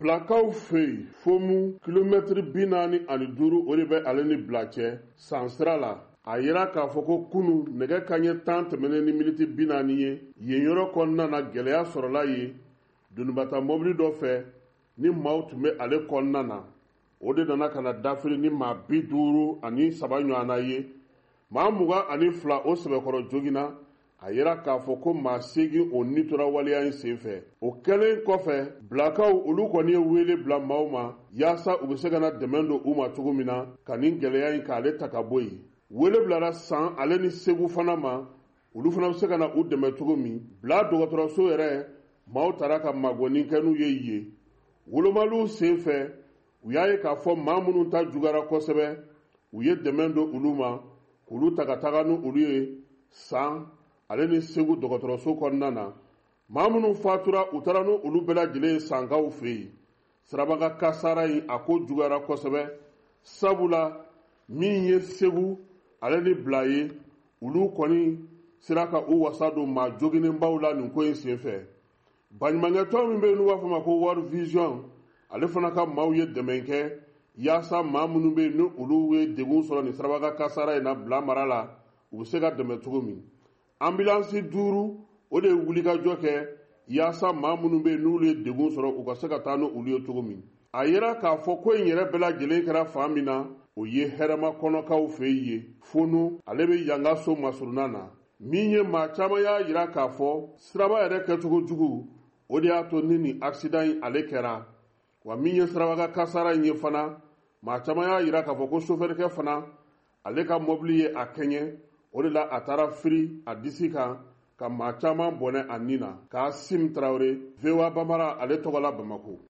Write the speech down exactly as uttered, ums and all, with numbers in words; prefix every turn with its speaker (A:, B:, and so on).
A: Bilakaw fɛ yen fomu kilomɛtiri bi naani ani duuru o de bɛ ale ni Bila cɛ san sira la. A yira k'a fɔ ko kunu nɛgɛ kanɲɛ tan tɛmɛnen ni miniti bi naani ye yen yɔrɔ kɔnɔna na gɛlɛya sɔrɔla ye donibata mɔbili dɔ fɛ ni maaw tun bɛ ale kɔnɔna na. O de nana ka na dafiri ni maa bi duuru ani saba ɲɔgɔnna ye. Maa mugan ani fila o sɛbɛkɔrɔ joginna. A yira k'a fɔ ko maa seegin o nitora waleya in senfɛ. O kɛlen kɔfɛ Bilakaw olu kɔni ye wele bila maaw ma yaasa u bɛ se ka na dɛmɛ don u ma cogo min na ka nin gɛlɛya in k'ale ta ka bɔ yen. Wele bilara san ale ni Segu fana ma olu fana bɛ se ka na u dɛmɛ cogo min. Bila dɔgɔtɔrɔso yɛrɛ maaw taara ka magɔni kɛ n'u ye yen. Wolomaliw senfɛ u y'a ye k'a fɔ maa minnu ta jugara kosɛbɛ u ye dɛmɛ don olu ma k'olu ta ka taga ni olu ye san ale ni Segu dɔgɔtɔrɔso kɔnɔna na. Maa minnu fatura u taara ni olu bɛɛ lajɛlen ye Sankaw fɛ yen. Sirabaga kasara in a ko jugara kosɛbɛ sabula min ye Segu ale ni Bila ye olu kɔni sera ka u wasa don maa joginnenbaw la nin ko in senfɛ. Baɲumankɛtɔn min bɛ yen n'u b'a fɔ ma ko World Vision ale fana ka maaw ye dɛmɛ kɛ yaasa maa minnu bɛ yen ni olu ye degun sɔrɔ nin sirabaga kasara in na Bila mara la u bɛ se ka dɛmɛ cogo min. Ambulansi duuru o de ye wulikajɔ kɛ yaasa maa minnu bɛ yen n'olu ye degun sɔrɔ u ka se ka taa n'olu ye cogo min. A yira k'a fɔ ko in yɛrɛ bɛɛ lajɛlen kɛra fan min na o ye hɛrɛma kɔnɔkaw fɛ yen ye. Funu ale bɛ yanga so masurunan na. Min ye maa caman y'a yira k'a fɔ siraba yɛrɛ kɛcogo jugu o de y'a to ni nin accident in ale kɛra. Wa min ye sirabaga kasara in ye fana maa caman y'a yira k'a fɔ ko sofɛrikɛ fana ale ka mɔbili ye a kɛɲɛ. O de la a taara firi a disi kan ka maa caman bɔnɛ a nin na. K'a Sim Tarawele, V O A Bambara ale tɔgɔ la Bamako.